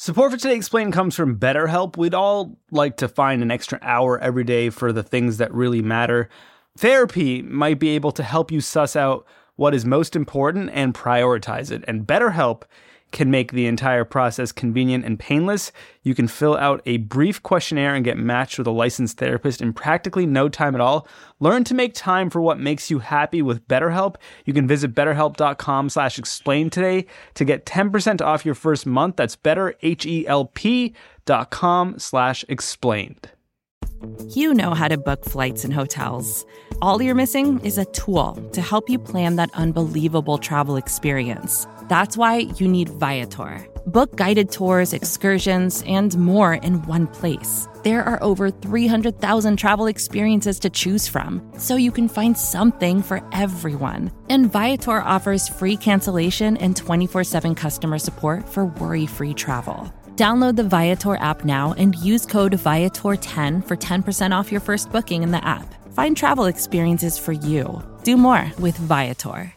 Support for Today Explained comes from BetterHelp. We'd all like to find an extra hour every day for the things that really matter. Therapy might be able to help you suss out what is most important and prioritize it. And BetterHelp can make the entire process convenient and painless. You can fill out a brief questionnaire and get matched with a licensed therapist in practically no time at all. Learn to make time for what makes you happy with BetterHelp. You can visit betterhelp.com /explain today to get 10% off your first month. That's betterhelp.com /explained. You know how to book flights and hotels. All you're missing is a tool to help you plan that unbelievable travel experience. That's why you need Viator. Book guided tours, excursions, and more in one place. There are over 300,000 travel experiences to choose from, so you can find something for everyone. And Viator offers free cancellation and 24/7 customer support for worry-free travel. Download the Viator app now and use code Viator10 for 10% off your first booking in the app. Find travel experiences for you. Do more with Viator.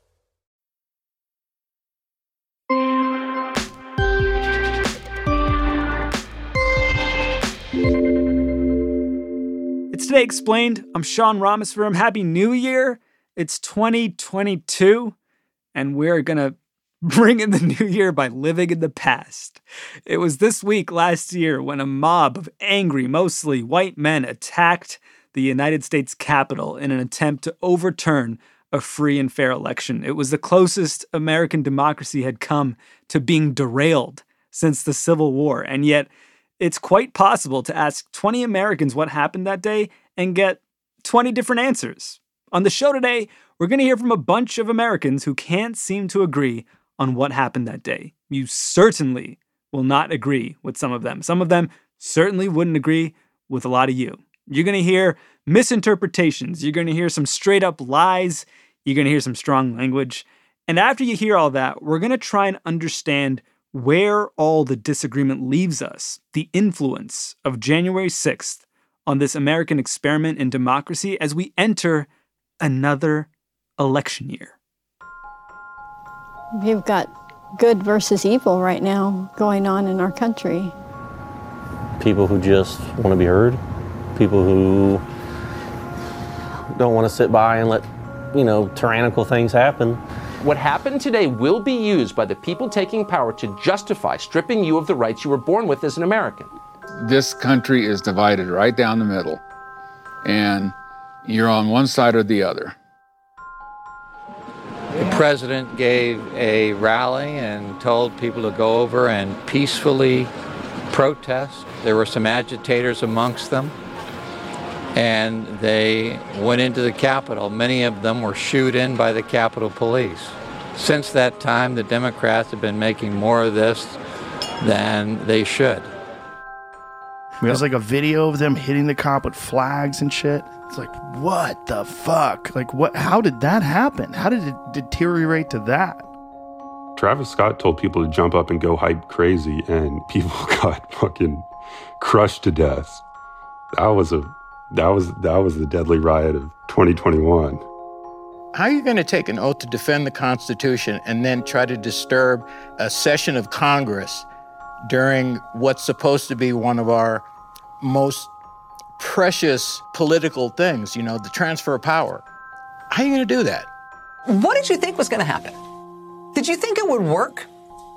It's Today Explained. I'm Sean Rameswaram. Happy New Year. It's 2022, and we're going to bring in the new year by living in the past. It was this week last year when a mob of angry, mostly white men attacked the United States Capitol in an attempt to overturn a free and fair election. It was the closest American democracy had come to being derailed since the Civil War, and yet it's quite possible to ask 20 Americans what happened that day and get 20 different answers. On the show today, we're going to hear from a bunch of Americans who can't seem to agree on what happened that day. You certainly will not agree with some of them. Some of them certainly wouldn't agree with a lot of you. You're going to hear misinterpretations. You're going to hear some straight up lies. You're going to hear some strong language. And after you hear all that, we're going to try and understand where all the disagreement leaves us, the influence of January 6th on this American experiment in democracy as we enter another election year. We've got good versus evil right now going on in our country. People who just want to be heard, people who don't want to sit by and let, tyrannical things happen. What happened today will be used by the people taking power to justify stripping you of the rights you were born with as an American. This country is divided right down the middle, and you're on one side or the other. The president gave a rally and told people to go over and peacefully protest. There were some agitators amongst them, and they went into the Capitol. Many of them were shooed in by the Capitol Police. Since that time, the Democrats have been making more of this than they should. There's like a video of them hitting the cop with flags and shit. It's like, what the fuck? Like, what? How did that happen? How did it deteriorate to that? Travis Scott told people to jump up and go hype crazy, and people got fucking crushed to death. That was the deadly riot of 2021. How are you going to take an oath to defend the Constitution and then try to disturb a session of Congress during what's supposed to be one of our most precious political things, the transfer of power? How are you going to do that? What did you think was going to happen? Did you think it would work?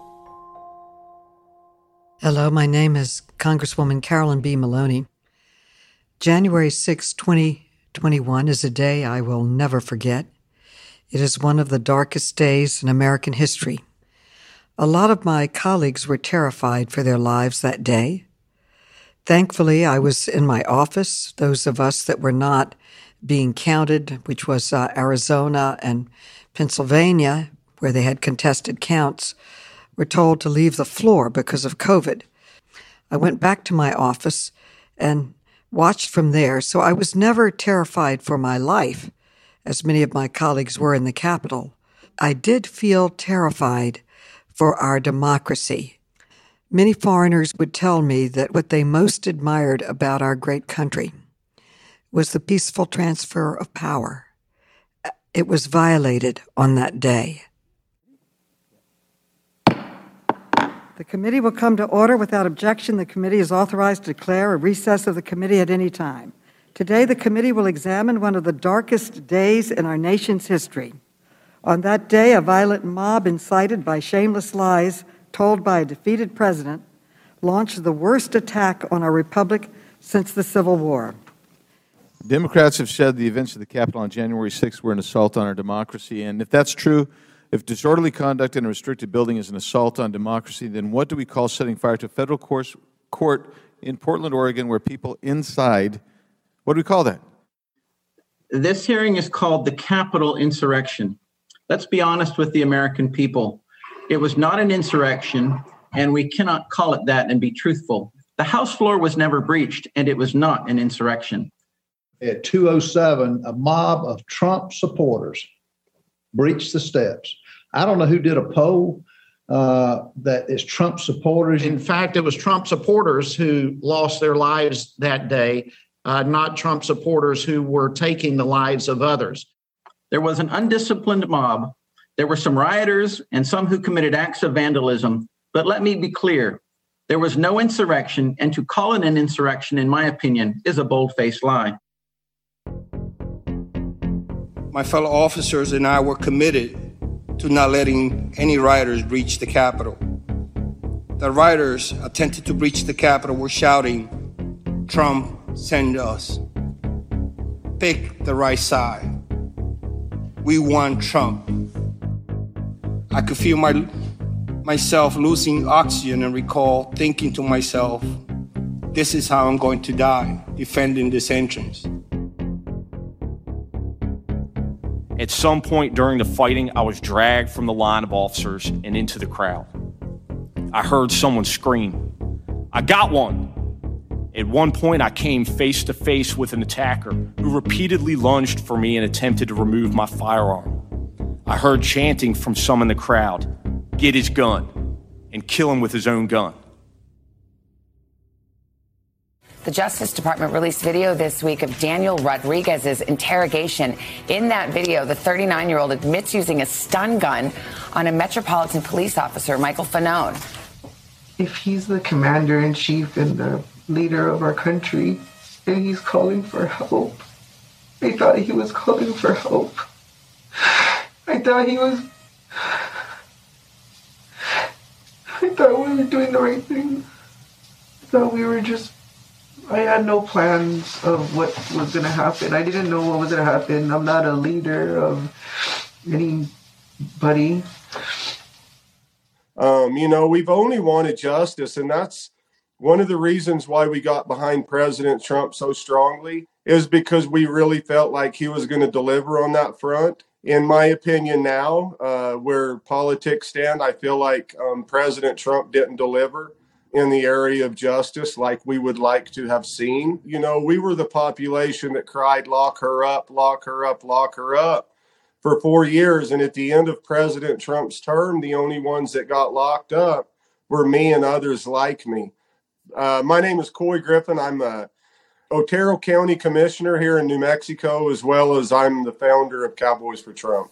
Hello, my name is Congresswoman Carolyn B. Maloney. January 6, 2021 is a day I will never forget. It is one of the darkest days in American history. A lot of my colleagues were terrified for their lives that day. Thankfully, I was in my office. Those of us that were not being counted, which was Arizona and Pennsylvania, where they had contested counts, were told to leave the floor because of COVID. I went back to my office and watched from there, so I was never terrified for my life, as many of my colleagues were in the Capitol. I did feel terrified for our democracy. Many foreigners would tell me that what they most admired about our great country was the peaceful transfer of power. It was violated on that day. The committee will come to order without objection. The committee is authorized to declare a recess of the committee at any time. Today, the committee will examine one of the darkest days in our nation's history. On that day, a violent mob incited by shameless lies told by a defeated president launched the worst attack on our republic since the Civil War. Democrats have said the events of the Capitol on January 6th were an assault on our democracy. And if that's true, if disorderly conduct in a restricted building is an assault on democracy, then what do we call setting fire to a federal court in Portland, Oregon, where people inside, what do we call that? This hearing is called the Capitol insurrection. Let's be honest with the American people. It was not an insurrection, and we cannot call it that and be truthful. The House floor was never breached, and it was not an insurrection. At 2:07, a mob of Trump supporters breached the steps. I don't know who did a poll that is Trump supporters. In fact, it was Trump supporters who lost their lives that day, not Trump supporters who were taking the lives of others. There was an undisciplined mob. There were some rioters and some who committed acts of vandalism. But let me be clear, there was no insurrection, and to call it an insurrection, in my opinion, is a bold-faced lie. My fellow officers and I were committed to not letting any rioters breach the Capitol. The rioters attempted to breach the Capitol were shouting, "Trump, send us. Pick the right side. We want Trump." I could feel myself losing oxygen and recall thinking to myself, this is how I'm going to die, defending this entrance. At some point during the fighting, I was dragged from the line of officers and into the crowd. I heard someone scream, "I got one!" At one point, I came face to face with an attacker who repeatedly lunged for me and attempted to remove my firearm. I heard chanting from some in the crowd, "Get his gun," and kill him with his own gun. The Justice Department released video this week of Daniel Rodriguez's interrogation. In that video, the 39-year-old admits using a stun gun on a Metropolitan Police officer, Michael Fanone. If he's the commander-in-chief and the leader of our country, and he's calling for help, I thought he was calling for help. I thought we were doing the right thing. I thought we were I had no plans of what was going to happen. I didn't know what was going to happen. I'm not a leader of anybody. We've only wanted justice, and that's one of the reasons why we got behind President Trump so strongly, is because we really felt like he was going to deliver on that front. In my opinion now, where politics stand, I feel like President Trump didn't deliver in the area of justice like we would like to have seen. We were the population that cried, "Lock her up, lock her up, lock her up," for 4 years. And at the end of President Trump's term, the only ones that got locked up were me and others like me. My name is Coy Griffin. I'm a Otero County Commissioner here in New Mexico, as well as I'm the founder of Cowboys for Trump.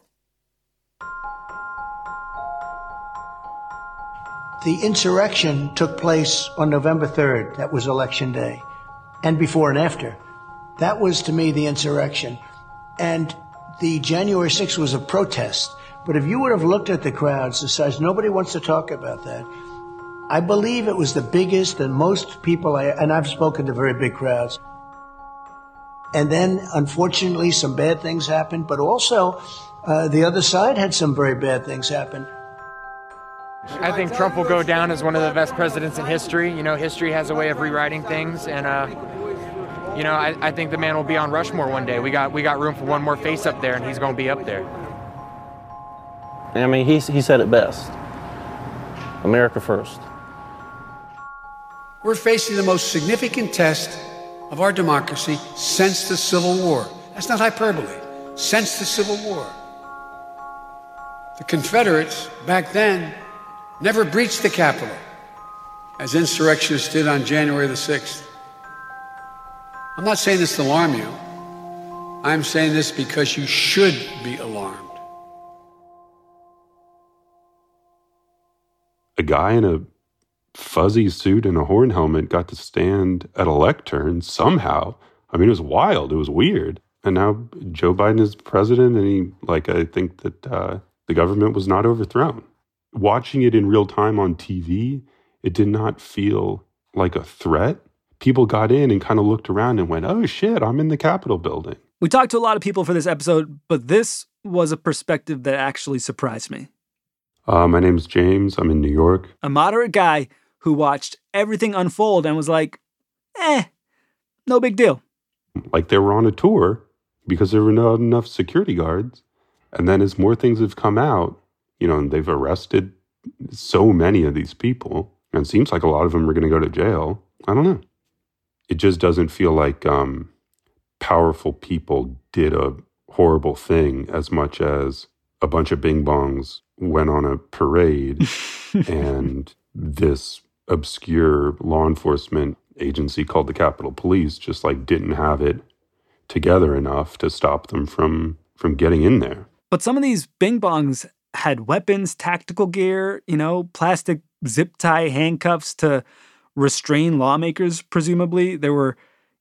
The insurrection took place on November 3rd. That was Election Day. And before and after. That was, to me, the insurrection. And the January 6th was a protest. But if you would have looked at the crowds, the size, nobody wants to talk about that. I believe it was the biggest, and most people, and I've spoken to very big crowds. And then, unfortunately, some bad things happened, but also the other side had some very bad things happen. I think Trump will go down as one of the best presidents in history. History has a way of rewriting things, and I think the man will be on Rushmore one day. We got room for one more face up there, and he's going to be up there. I mean, he said it best. America first. We're facing the most significant test of our democracy since the Civil War. That's not hyperbole. Since the Civil War. The Confederates, back then, never breached the Capitol, as insurrectionists did on January the 6th. I'm not saying this to alarm you. I'm saying this because you should be alarmed. A guy in a fuzzy suit and a horn helmet got to stand at a lectern somehow. I mean, it was wild. It was weird. And now Joe Biden is president, and I think that the government was not overthrown. Watching it in real time on TV, it did not feel like a threat. People got in and kind of looked around and went, oh shit, I'm in the Capitol building. We talked to a lot of people for this episode, but this was a perspective that actually surprised me. My name's James. I'm in New York. A moderate guy who watched everything unfold and was like, no big deal. Like they were on a tour because there were not enough security guards. And then as more things have come out, and they've arrested so many of these people, and it seems like a lot of them are going to go to jail. I don't know. It just doesn't feel like powerful people did a horrible thing as much as a bunch of bing-bongs went on a parade and this obscure law enforcement agency called the Capitol Police just didn't have it together enough to stop them from getting in there. But some of these bing-bongs had weapons, tactical gear, plastic zip tie handcuffs to restrain lawmakers, presumably. There were,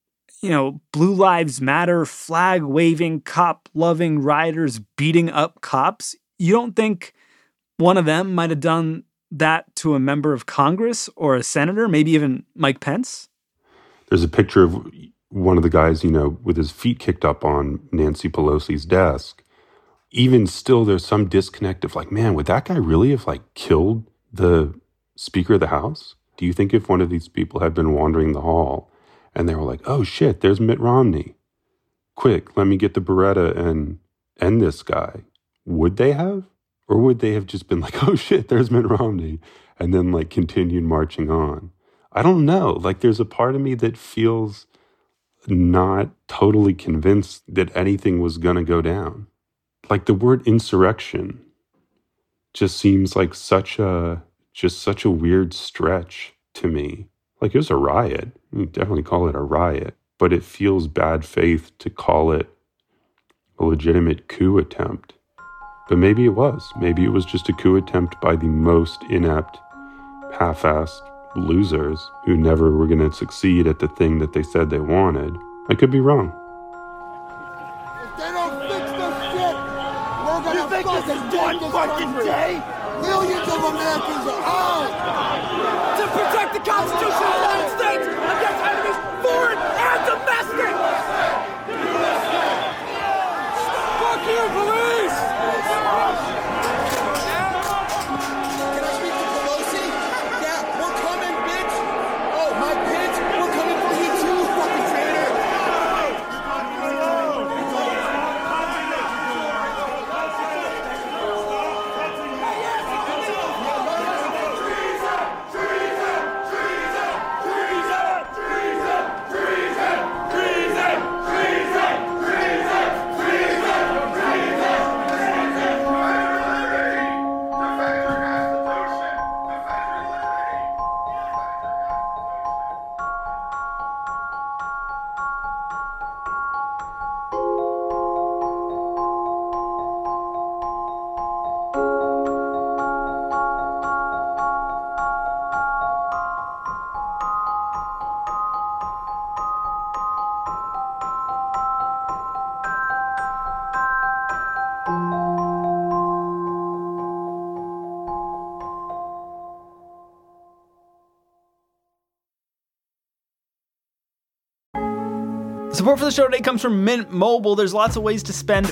Blue Lives Matter, flag-waving, cop-loving rioters beating up cops. You don't think one of them might have done that to a member of Congress or a senator, maybe even Mike Pence? There's a picture of one of the guys, with his feet kicked up on Nancy Pelosi's desk. Even still, there's some disconnect of man, would that guy really have killed the Speaker of the House? Do you think if one of these people had been wandering the hall and they were like, oh shit, there's Mitt Romney. Quick, let me get the Beretta and end this guy. Would they have? Or would they have just been like, oh shit, there's Mitt Romney, and then continued marching on? I don't know. There's a part of me that feels not totally convinced that anything was going to go down. The word insurrection just seems like such a weird stretch to me. It was a riot. You definitely call it a riot, but it feels bad faith to call it a legitimate coup attempt. But maybe it was. Maybe it was just a coup attempt by the most inept, half-assed losers who never were going to succeed at the thing that they said they wanted. I could be wrong. They don't fix this shit. We're gonna you think this is one fucking day? Millions of Americans are out to protect the Constitution of the United States against enemies, foreign and domestic. Fuck you, police! Can I speak to Pelosi? Yeah, we're coming, bitch. Oh, my bitch, we're coming for you too, fucking traitor. Support for the show today comes from Mint Mobile. There's lots of ways to spend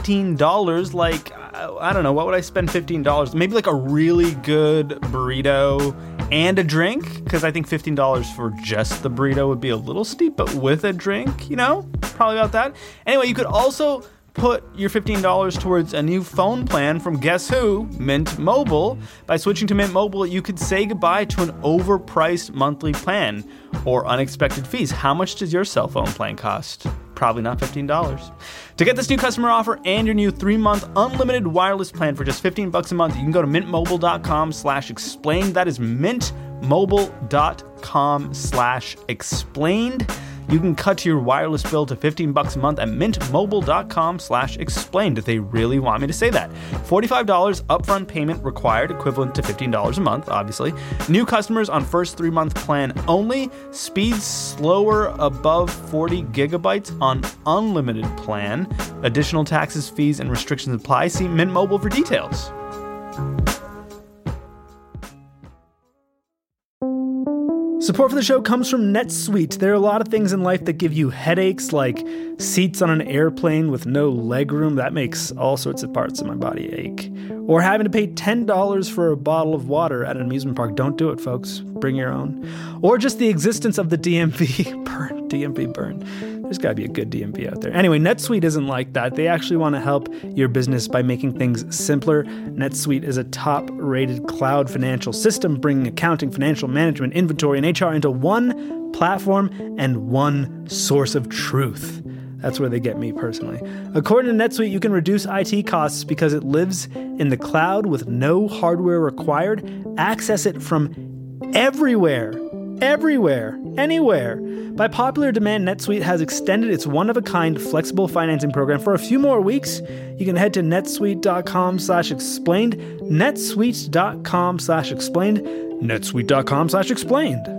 $15. I don't know, what would I spend $15? Maybe a really good burrito and a drink, because I think $15 for just the burrito would be a little steep, but with a drink, probably about that. Anyway, you could also put your $15 towards a new phone plan from guess who? Mint Mobile. By switching to Mint Mobile, you could say goodbye to an overpriced monthly plan or unexpected fees. How much does your cell phone plan cost? Probably not $15. To get this new customer offer and your new 3-month unlimited wireless plan for just $15 a month, you can go to mintmobile.com/explained. That is mintmobile.com/explained. You can cut your wireless bill to $15 a month at mintmobile.com/explained if they really want me to say that. $45 upfront payment required, equivalent to $15 a month, obviously. New customers on first 3-month plan only. Speeds slower above 40 gigabytes on unlimited plan. Additional taxes, fees, and restrictions apply. See Mint Mobile for details. Support for the show comes from NetSuite. There are a lot of things in life that give you headaches, like seats on an airplane with no legroom. That makes all sorts of parts of my body ache. Or having to pay $10 for a bottle of water at an amusement park. Don't do it, folks. Bring your own. Or just the existence of the DMV burn. DMV burn. There's got to be a good DMV out there. Anyway, NetSuite isn't like that. They actually want to help your business by making things simpler. NetSuite is a top-rated cloud financial system, bringing accounting, financial management, inventory, and HR into one platform and one source of truth. That's where they get me personally. According to NetSuite, you can reduce IT costs because it lives in the cloud with no hardware required. Access it from everywhere, anywhere. By popular demand, NetSuite has extended its one-of-a-kind flexible financing program for a few more weeks. You can head to netsuite.com/explained, netsuite.com/explained, netsuite.com/explained.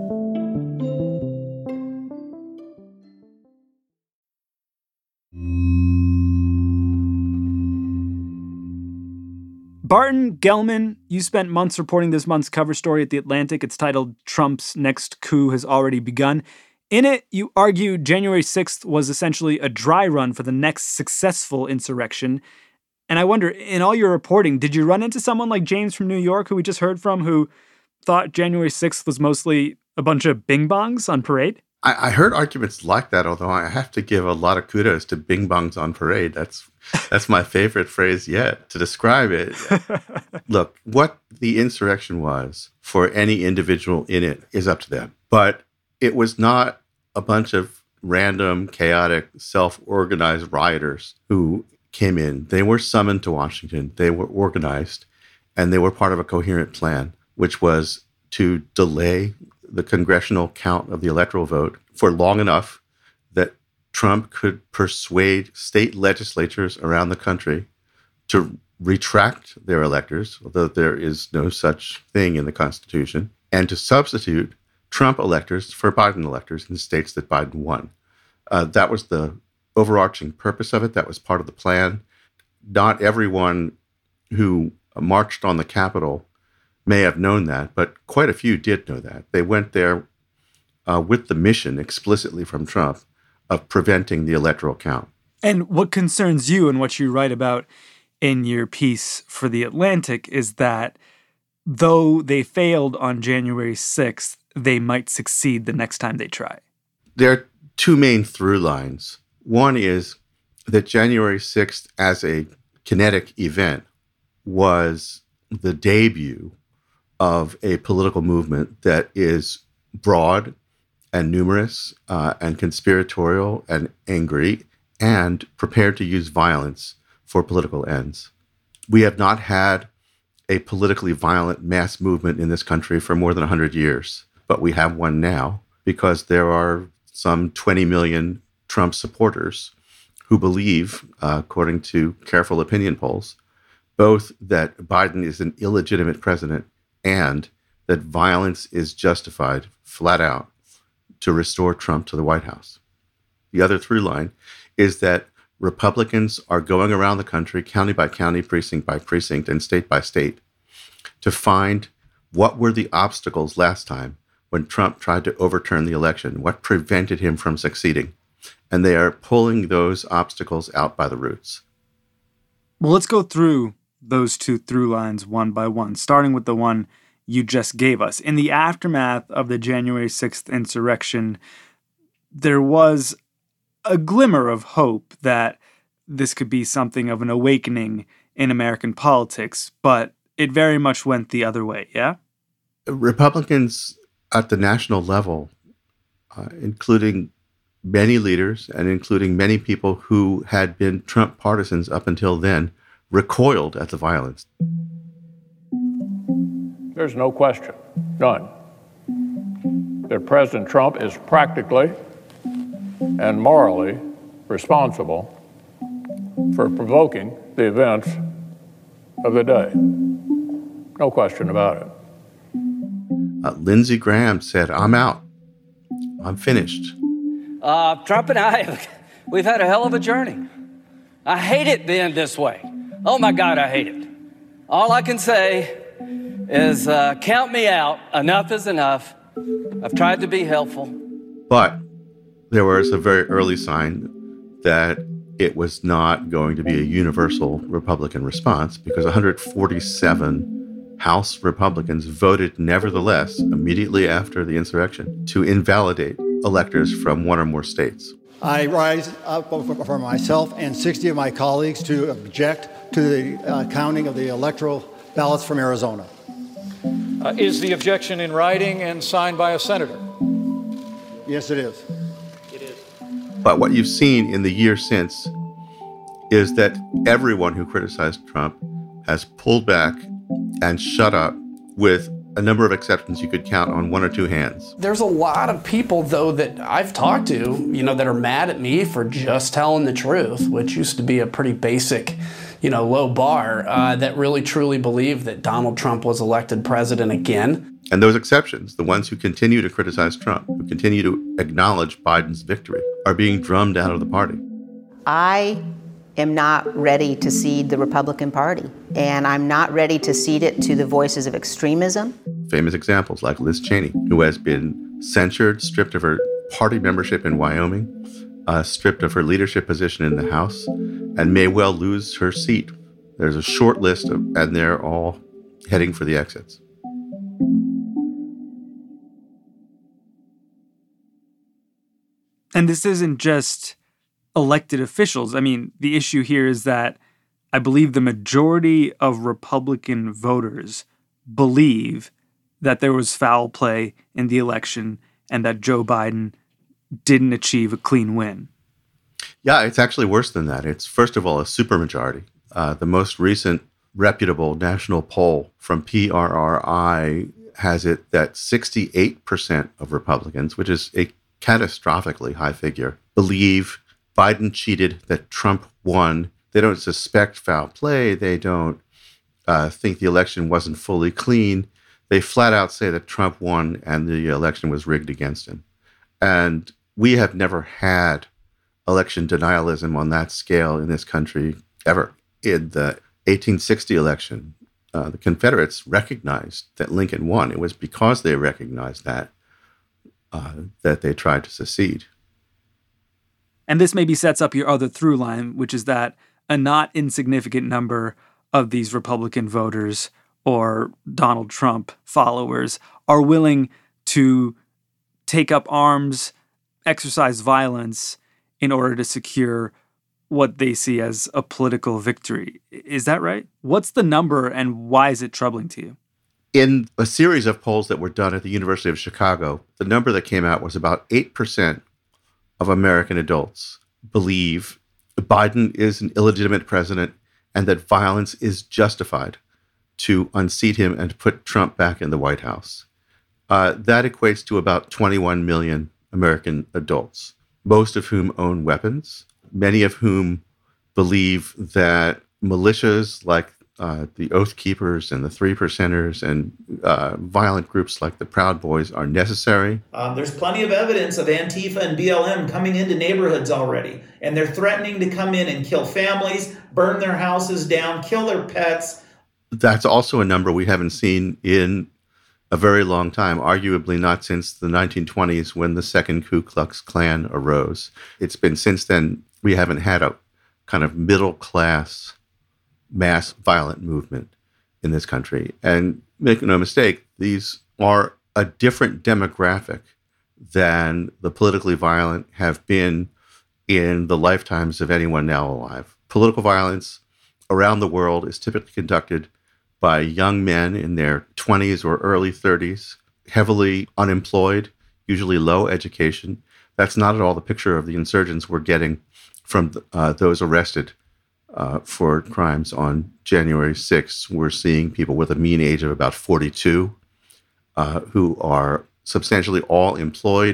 Barton Gellman, you spent months reporting this month's cover story at The Atlantic. It's titled Trump's Next Coup Has Already Begun. In it, you argue January 6th was essentially a dry run for the next successful insurrection. And I wonder, in all your reporting, did you run into someone like James from New York, who we just heard from, who thought January 6th was mostly a bunch of bing-bongs on parade? I heard arguments like that, although I have to give a lot of kudos to bing-bongs on parade. That's my favorite phrase yet to describe it. Look, what the insurrection was for any individual in it is up to them. But it was not a bunch of random, chaotic, self-organized rioters who came in. They were summoned to Washington. They were organized, and they were part of a coherent plan, which was to delay the congressional count of the electoral vote for long enough that Trump could persuade state legislatures around the country to retract their electors, although there is no such thing in the Constitution, and to substitute Trump electors for Biden electors in the states that Biden won. That was the overarching purpose of it. That was part of the plan. Not everyone who marched on the Capitol may have known that, but quite a few did know that. They went there with the mission explicitly from Trump of preventing the electoral count. And what concerns you and what you write about in your piece for The Atlantic is that though they failed on January 6th, they might succeed the next time they try. There are two main through lines. One is that January 6th as a kinetic event was the debut of a political movement that is broad and numerous and conspiratorial and angry and prepared to use violence for political ends. We have not had a politically violent mass movement in this country for more than 100 years, but we have one now because there are some 20 million Trump supporters who believe, according to careful opinion polls, both that Biden is an illegitimate president and that violence is justified, flat out, to restore Trump to the White House. The other through line is that Republicans are going around the country, county by county, precinct by precinct, and state by state, to find what were the obstacles last time when Trump tried to overturn the election, what prevented him from succeeding. And they are pulling those obstacles out by the roots. Well, let's go through those two through lines one by one, starting with the one you just gave us. In the aftermath of the January 6th insurrection, there was a glimmer of hope that this could be something of an awakening in American politics, but it very much went the other way, yeah? Republicans at the national level, including many leaders and including many people who had been Trump partisans up until then, recoiled at the violence. There's no question, none, that President Trump is practically and morally responsible for provoking the events of the day. No question about it. Lindsey Graham said, "I'm out. I'm finished." Trump and I, we've had a hell of a journey. I hate it being this way. Oh my God, I hate it. All I can say is count me out. Enough is enough. I've tried to be helpful. But there was a very early sign that it was not going to be a universal Republican response, because 147 House Republicans voted nevertheless immediately after the insurrection to invalidate electors from one or more states. I rise up for myself and 60 of my colleagues to object to the counting of the electoral ballots from Arizona. Is the objection in writing and signed by a senator? Yes, it is. But what you've seen in the year since is that everyone who criticized Trump has pulled back and shut up, with a number of exceptions you could count on one or two hands. There's a lot of people, though, that I've talked to, that are mad at me for just telling the truth, which used to be a pretty basic, low bar, that really truly believe that Donald Trump was elected president again. And those exceptions, the ones who continue to criticize Trump, who continue to acknowledge Biden's victory, are being drummed out of the party. I am not ready to cede the Republican Party, and I'm not ready to cede it to the voices of extremism. Famous examples like Liz Cheney, who has been censured, stripped of her party membership in Wyoming, stripped of her leadership position in the House, and may well lose her seat. There's a short list, and they're all heading for the exits. And this isn't just elected officials. I mean, the issue here is that I believe the majority of Republican voters believe that there was foul play in the election and that Joe Biden didn't achieve a clean win. Yeah, it's actually worse than that. It's, first of all, a supermajority. The most recent reputable national poll from PRRI has it that 68% of Republicans, which is a catastrophically high figure, believe Biden cheated, that Trump won. They don't suspect foul play. They don't think the election wasn't fully clean. They flat out say that Trump won and the election was rigged against him. And we have never had election denialism on that scale in this country ever. In the 1860 election, the Confederates recognized that Lincoln won. It was because they recognized that they tried to secede. And this maybe sets up your other through line, which is that a not insignificant number of these Republican voters or Donald Trump followers are willing to take up arms, exercise violence in order to secure what they see as a political victory. Is that right? What's the number and why is it troubling to you? In a series of polls that were done at the University of Chicago, the number that came out was about 8% of American adults believe Biden is an illegitimate president and that violence is justified to unseat him and put Trump back in the White House. That equates to about 21 million American adults, most of whom own weapons, many of whom believe that militias like the Oath Keepers and the Three Percenters and violent groups like the Proud Boys are necessary. There's plenty of evidence of Antifa and BLM coming into neighborhoods already, and they're threatening to come in and kill families, burn their houses down, kill their pets. That's also a number we haven't seen in a very long time, arguably not since the 1920s when the second Ku Klux Klan arose. It's been since then we haven't had a kind of middle-class mass violent movement in this country. And make no mistake, these are a different demographic than the politically violent have been in the lifetimes of anyone now alive. Political violence around the world is typically conducted by young men in their 20s or early 30s, heavily unemployed, usually low education. That's not at all the picture of the insurgents we're getting from those arrested for crimes on January 6th. We're seeing people with a mean age of about 42 who are substantially all employed,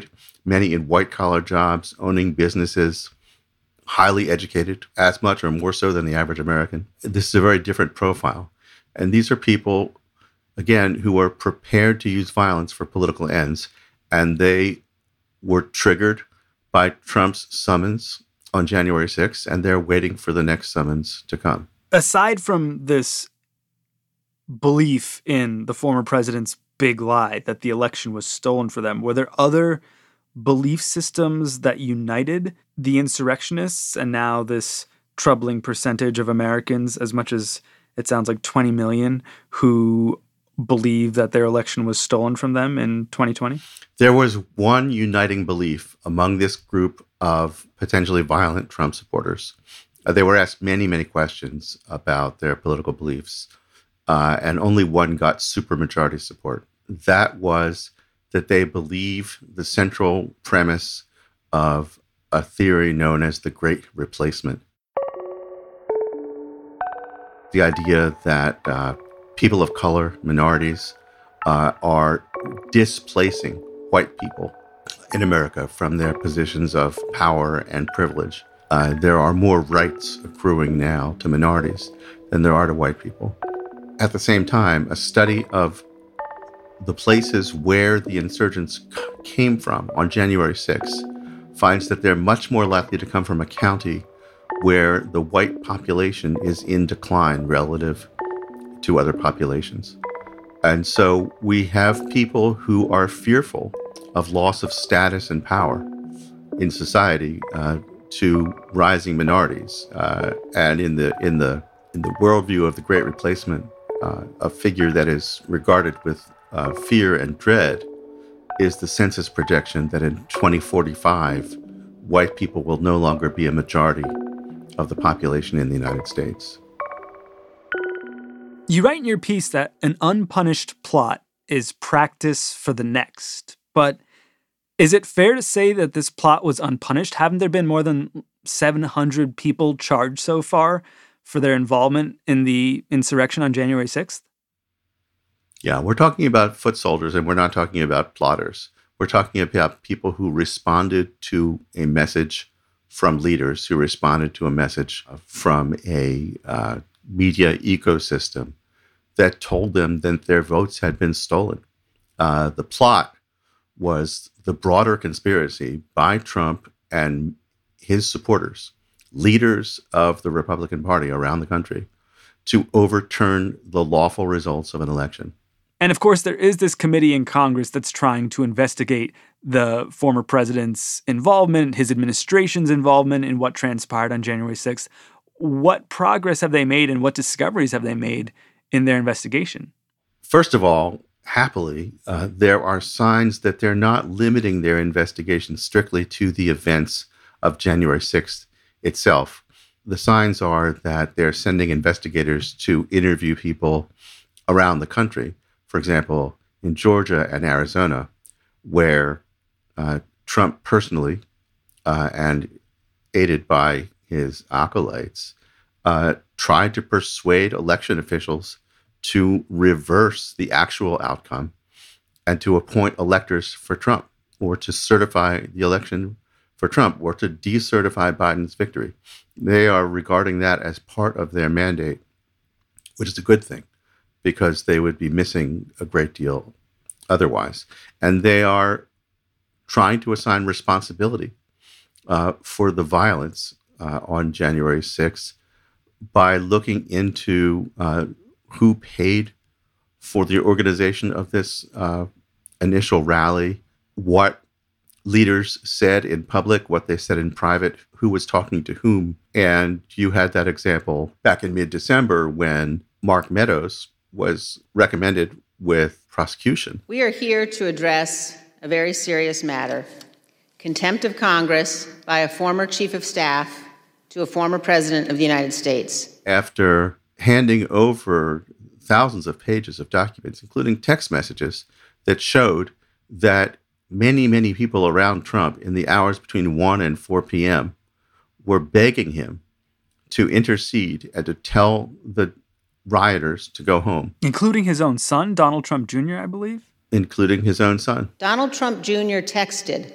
many in white-collar jobs, owning businesses, highly educated, as much or more so than the average American. This is a very different profile. And these are people, again, who are prepared to use violence for political ends. And they were triggered by Trump's summons on January 6th, and they're waiting for the next summons to come. Aside from this belief in the former president's big lie that the election was stolen for them, were there other belief systems that united the insurrectionists and now this troubling percentage of Americans, as much as it sounds like 20 million, who believe that their election was stolen from them in 2020? There was one uniting belief among this group of potentially violent Trump supporters. They were asked many, many questions about their political beliefs, and only one got supermajority support. That was that they believe the central premise of a theory known as the Great Replacement. The idea that people of color, minorities, are displacing white people in America from their positions of power and privilege. There are more rights accruing now to minorities than there are to white people. At the same time, a study of the places where the insurgents came from on January 6th finds that they're much more likely to come from a county where the white population is in decline relative to other populations. And so we have people who are fearful of loss of status and power in society to rising minorities. And in the worldview of the Great Replacement, a figure that is regarded with fear and dread is the census projection that in 2045, white people will no longer be a majority of the population in the United States. You write in your piece that an unpunished plot is practice for the next. But is it fair to say that this plot was unpunished? Haven't there been more than 700 people charged so far for their involvement in the insurrection on January 6th? Yeah, we're talking about foot soldiers, and we're not talking about plotters. We're talking about people who responded to a message from leaders, who responded to a message from a media ecosystem that told them that their votes had been stolen. The plot was the broader conspiracy by Trump and his supporters, leaders of the Republican Party around the country, to overturn the lawful results of an election. And of course, there is this committee in Congress that's trying to investigate the former president's involvement, his administration's involvement in what transpired on January 6th. What progress have they made and what discoveries have they made in their investigation? First of all, happily, there are signs that they're not limiting their investigation strictly to the events of January 6th itself. The signs are that they're sending investigators to interview people around the country. For example, in Georgia and Arizona, where Trump personally, and aided by his acolytes, tried to persuade election officials to reverse the actual outcome and to appoint electors for Trump, or to certify the election for Trump, or to decertify Biden's victory. They are regarding that as part of their mandate, which is a good thing, because they would be missing a great deal otherwise. And they are trying to assign responsibility for the violence on January 6th by looking into who paid for the organization of this initial rally, what leaders said in public, what they said in private, who was talking to whom. And you had that example back in mid-December when Mark Meadows was recommended with prosecution. We are here to address a very serious matter: contempt of Congress by a former chief of staff to a former president of the United States. After handing over thousands of pages of documents, including text messages that showed that many, many people around Trump in the hours between 1 and 4 p.m. were begging him to intercede and to tell the rioters to go home. Including his own son, Donald Trump Jr., I believe? Including his own son. Donald Trump Jr. texted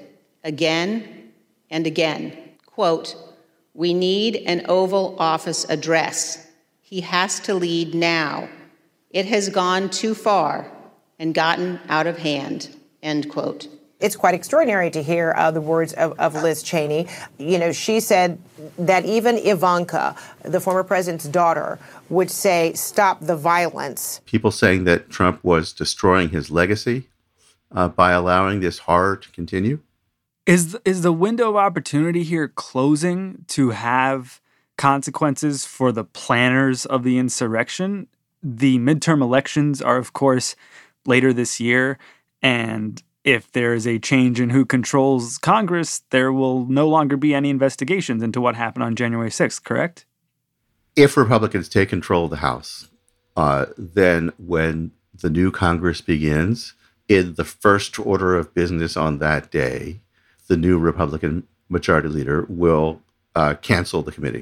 again and again, quote, "We need an Oval Office address. He has to lead now. It has gone too far and gotten out of hand," end quote. It's quite extraordinary to hear the words of Liz Cheney. You know, she said that even Ivanka, the former president's daughter, would say, "Stop the violence." People saying that Trump was destroying his legacy by allowing this horror to continue. Is the window of opportunity here closing to have consequences for the planners of the insurrection? The midterm elections are, of course, later this year, and if there is a change in who controls Congress, there will no longer be any investigations into what happened on January 6th, correct? If Republicans take control of the House, then when the new Congress begins, in the first order of business on that day, the new Republican majority leader will cancel the committee.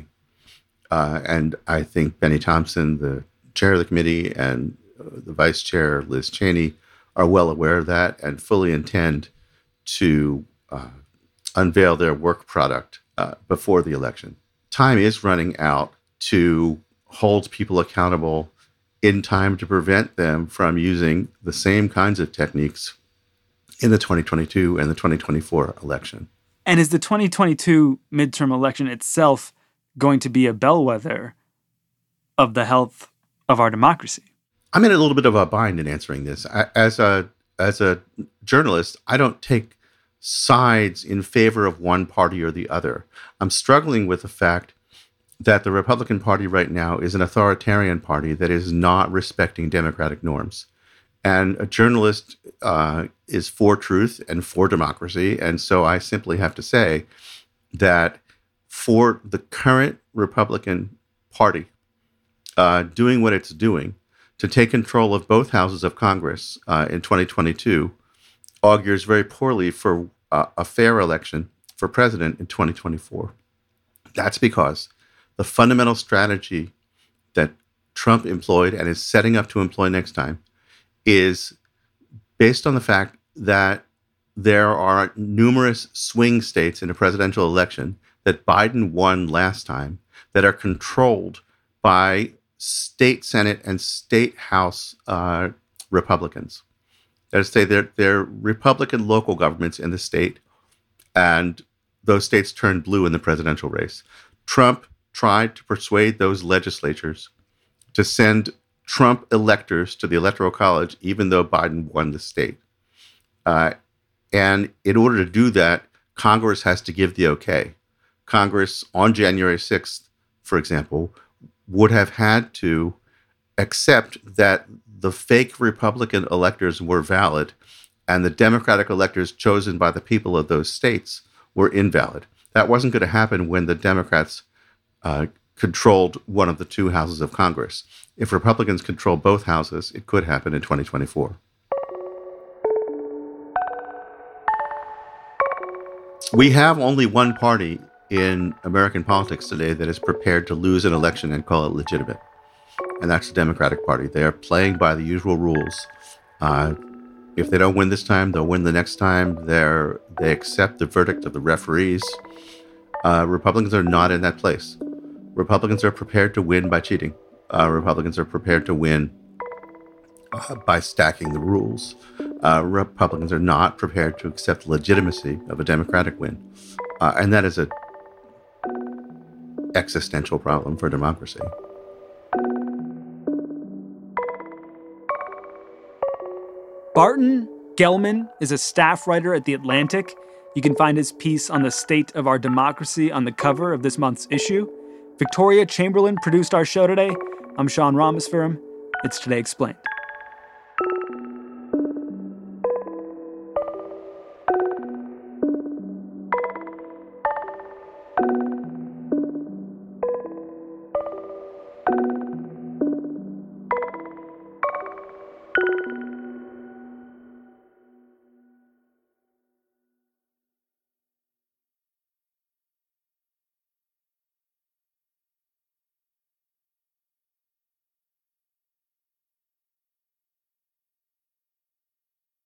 And I think Benny Thompson, the chair of the committee, and the vice chair, Liz Cheney, are well aware of that and fully intend to unveil their work product before the election. Time is running out to hold people accountable in time to prevent them from using the same kinds of techniques in the 2022 and the 2024 election. And is the 2022 midterm election itself going to be a bellwether of the health of our democracy? I'm in a little bit of a bind in answering this. As a journalist, I don't take sides in favor of one party or the other. I'm struggling with the fact that the Republican Party right now is an authoritarian party that is not respecting democratic norms. And a journalist is for truth and for democracy. And so I simply have to say that for the current Republican Party doing what it's doing, to take control of both houses of Congress in 2022 augurs very poorly for a fair election for president in 2024. That's because the fundamental strategy that Trump employed and is setting up to employ next time is based on the fact that there are numerous swing states in a presidential election that Biden won last time that are controlled by state Senate and state House Republicans. That is to say, they're Republican local governments in the state, and those states turned blue in the presidential race. Trump tried to persuade those legislatures to send Trump electors to the Electoral College, even though Biden won the state. And in order to do that, Congress has to give the okay. Congress, on January 6th, for example, would have had to accept that the fake Republican electors were valid and the Democratic electors chosen by the people of those states were invalid. That wasn't going to happen when the Democrats controlled one of the two houses of Congress. If Republicans control both houses, it could happen in 2024. We have only one party in American politics today that is prepared to lose an election and call it legitimate. And that's the Democratic Party. They are playing by the usual rules. If they don't win this time, they'll win the next time. They accept the verdict of the referees. Republicans are not in that place. Republicans are prepared to win by cheating. Republicans are prepared to win by stacking the rules. Republicans are not prepared to accept the legitimacy of a Democratic win. And that is an existential problem for democracy. Barton Gellman is a staff writer at The Atlantic. You can find his piece on the state of our democracy on the cover of this month's issue. Victoria Chamberlain produced our show today. I'm Sean Rameswaram. It's Today Explained.